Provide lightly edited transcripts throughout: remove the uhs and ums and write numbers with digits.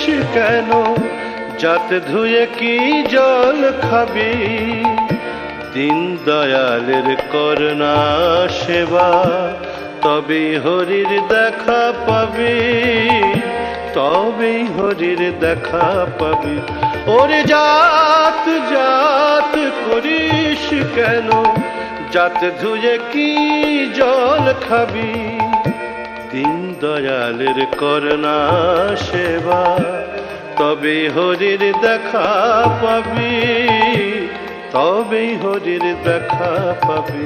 কেন? জাত ধুয়ে কি জল খাবি? দিন দয়ালের করুণা সেবা, তবেই হরির দেখা পাবি, তবেই হরির দেখা পাবি। ওরে জাত জাত করিস কেন? জাত ধুয়ে কি জল খাবি? দিন দয়ালের করুণা সেবা, তবেই হরির দেখা পাবি, তবেই হরির দেখা পাবি।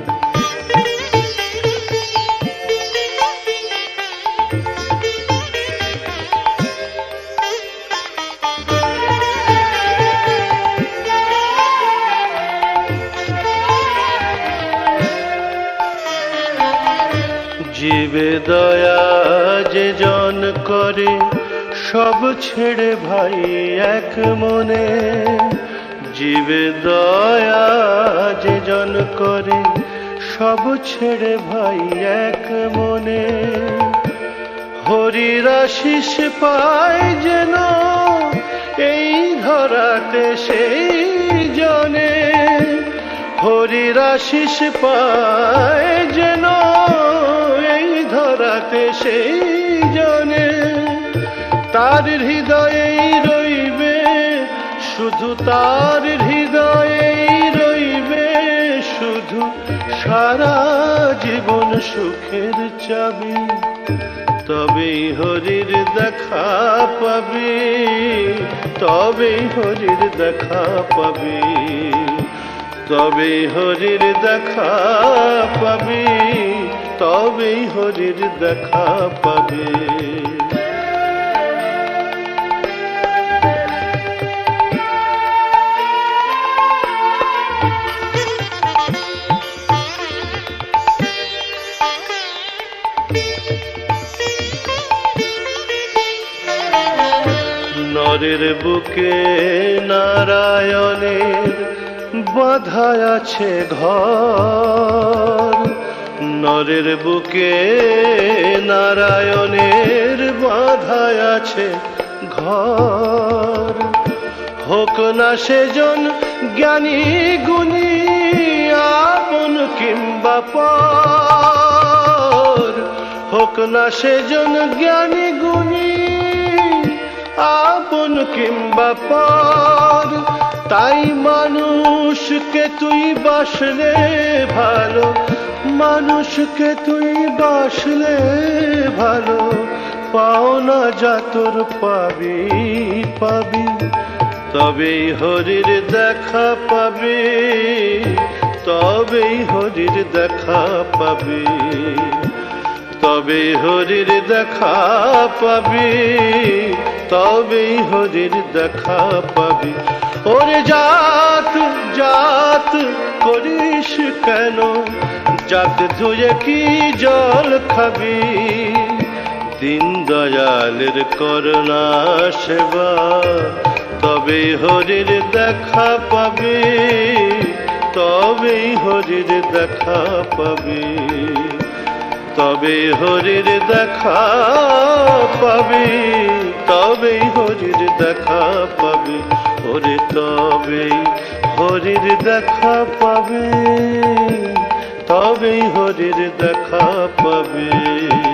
জীবে দয়া যে জন করে, সব ছেড়ে ভাই এক মনে। জীবে দয়া যে জন করে, সব ছেড়ে ভাই এক মনে। হরির আশিস পায় যেন এই ধরাতে সেই জনে। হরির আশিস পায় যেন এই ধরাতে সেই জনে। তার হৃদয়েই রইবে শুধু, তার হৃদয়েই রইবে শুধু সারা জীবন সুখের চাবি। তবেই হরির দেখা পাবি, তবেই হরির দেখা পাবি, তবেই হরির দেখা পাবি, তবেই হরির দেখা পাবি। নরের বুকে নারায়ণের বাঁধা আছে ঘর। নরের বুকে নারায়ণের বাঁধা আছে ঘর। হোক না সেজন জ্ঞানী গুণী আপন কিংবা পর। হোক না সেজন জ্ঞানী গুণী আপন কিংবা পর। তাই মানুষকে তুই বাসলে ভালো, মানুষকে তুই বাসলে ভালো। পাওনা যা তোর পাবি পাবি, তবেই হরির দেখা পাবি, তবেই হরির দেখা পাবি, তবেই হরির দেখা পাবি, তবেই হরির দেখা পাবি। ওরে জাত জাত করিস কেন? জাত ধুয়ে কি জল খাবি? দিন দয়ালের করুণা সেবা, তবেই হরির দেখা পাবি, তবেই হরির দেখা পাবি, তবেই হরির দেখা পাবি, তবেই হরির দেখা পাবি। ওরে তবেই হরির দেখা পাবি, তবেই হরির দেখা পাবি।